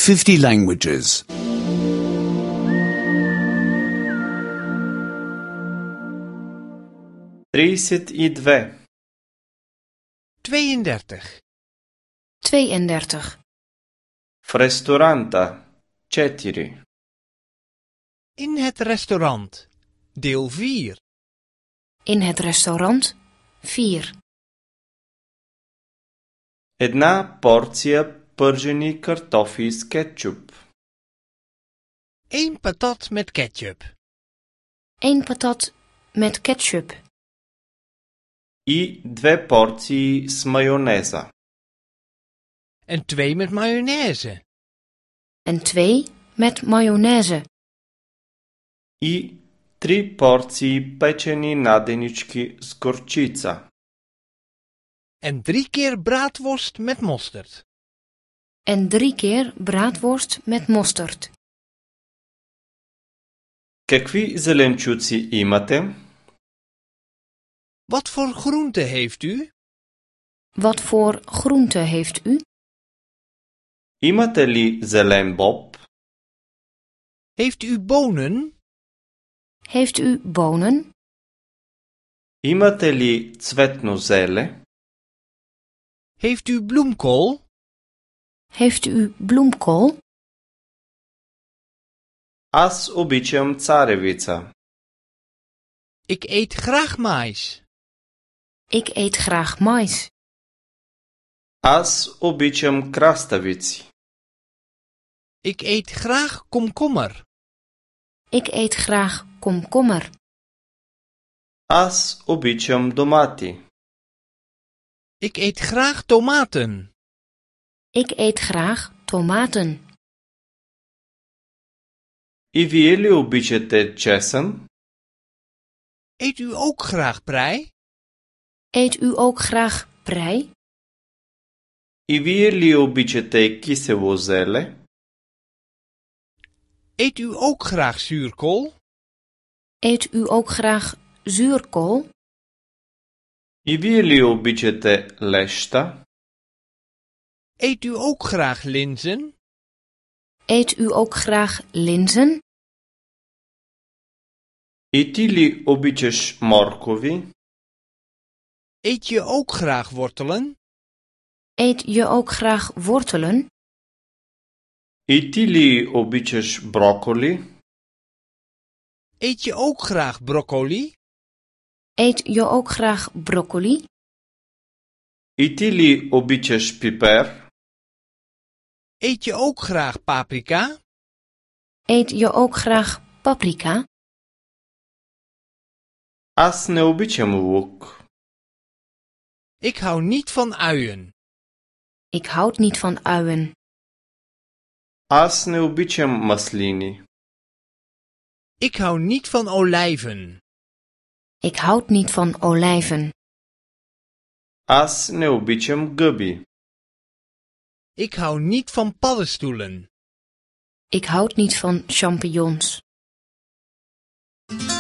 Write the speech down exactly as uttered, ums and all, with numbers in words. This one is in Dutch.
fifty languages. trideset i dve. tweeëndertig. tweeëndertig. В ресторанта четири. In het restaurant. Deel vier. In het restaurant vier. Една порция пържени картофи с кетчуп. Eén patat met ketchup. Eén patat met ketchup. И две порции с майонеза. En twee met mayonaise. En twee met mayonaise. И три порции печени наденички с горчица. En drie keer braadworst met mosterd. En drie keer braadworst met mosterd. Какви зеленчуци имате? Wat voor groente heeft u? Wat voor groente heeft u? Имате ли зелен боб? Heeft u bonen? Heeft u bonen? Имате ли цветно зеле? Heeft u bloemkool? Heeft u bloemkool? Аз обичам царевица. Ik eet graag mais. Ik eet graag mais. Аз обичам краставици. Ik eet graag komkommer. Ik eet graag komkommer. Аз обичам домати. Ik eet graag tomaten. Ik eet graag tomaten. И вие ли обичате чесън? Eet u ook graag prei? Eet u ook graag prei? И вие ли обичате кисело зеле? Eet u ook graag zuurkool? Eet u ook graag zuurkool? И вие ли обичате леща? Eet u ook graag linzen? Eet u ook graag linzen? И ти ли обичаш моркови? Eet je ook graag wortelen? Eet je ook graag wortelen? И ти ли обичаш броколи? Eet je ook graag broccoli? Eet je ook graag broccoli? И ти ли обичаш пипер? Eet je ook graag paprika? Eet je ook graag paprika? Аз не обичам лук. Ik hou niet van uien. Ik houd niet van uien. Аз не обичам маслини. Ik hou niet van olijven. Ik houd niet van olijven. Аз не обичам гъби. Ik hou niet van paddenstoelen. Ik houd niet van champignons.